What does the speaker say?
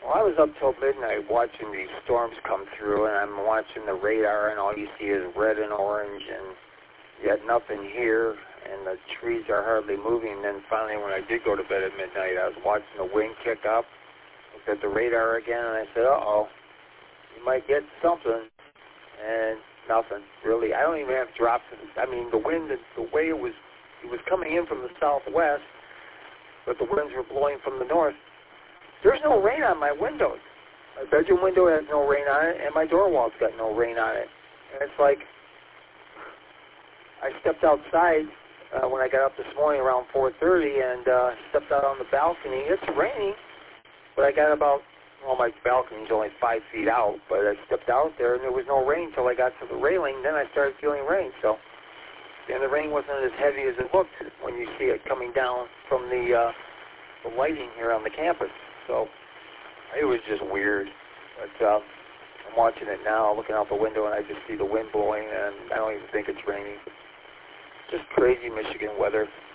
Well, I was up till midnight watching these storms come through, and I'm watching the radar, and all you see is red and orange, and yet nothing here, and the trees are hardly moving. And then finally, when I did go to bed at midnight, I was watching the wind kick up, looked at the radar again, and I said, uh-oh, you might get something, and nothing, really. I don't even have drops. I mean, the wind, the way it was coming in from the southwest, but the winds were blowing from the north. There's no rain on my windows. My bedroom window has no rain on it, and my door wall's got no rain on it. And it's like, I stepped outside when I got up this morning around 4:30 and stepped out on the balcony. It's raining, but I got about, well, my balcony's only 5 feet out, but I stepped out there and there was no rain until I got to the railing. Then I started feeling rain. So, and the rain wasn't as heavy as it looked when you see it coming down from the lighting here on the campus. So it was just weird. But I'm watching it now, looking out the window, and I just see the wind blowing, and I don't even think it's raining. Just crazy Michigan weather.